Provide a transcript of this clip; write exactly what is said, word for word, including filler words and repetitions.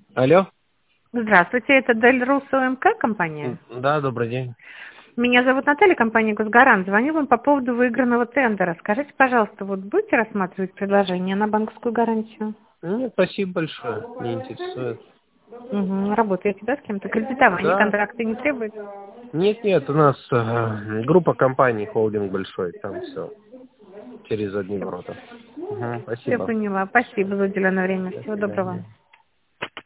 Алло. Здравствуйте, это Дельрус ОМК компания? М, Да, добрый день. Меня зовут Наталья, компания «Госгарант». Звоню вам по поводу выигранного тендера. Скажите, пожалуйста, вот будете рассматривать предложение на банковскую гарантию? Ну, спасибо большое, не интересует. Угу. Работаете, да, с кем-то? Кредитование, Да. контракты не требует? Нет, нет, у нас э, группа компаний, холдинг большой, там все через одни Все, ворота. Мгм, все спасибо. поняла. Спасибо за уделенное время. До Всего доброго. свидания.